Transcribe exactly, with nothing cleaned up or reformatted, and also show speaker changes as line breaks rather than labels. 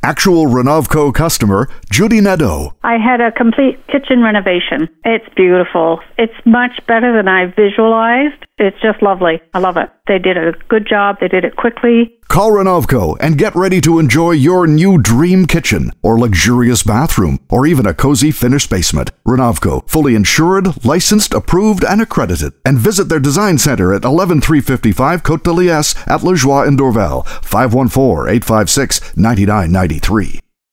Actual Renovco customer Judy Nadeau.
I had a complete kitchen renovation. It's beautiful. It's much better than I visualized. It's just lovely. I love it. They did a good job. They did it quickly.
Call Renovco and get ready to enjoy your new dream kitchen or luxurious bathroom or even a cozy finished basement. Renovco, fully insured, licensed, approved, and accredited. And visit their design center at eleven three fifty-five Côte de Liesse at La Joie in Dorval, five one four, eight five six, nine nine nine three.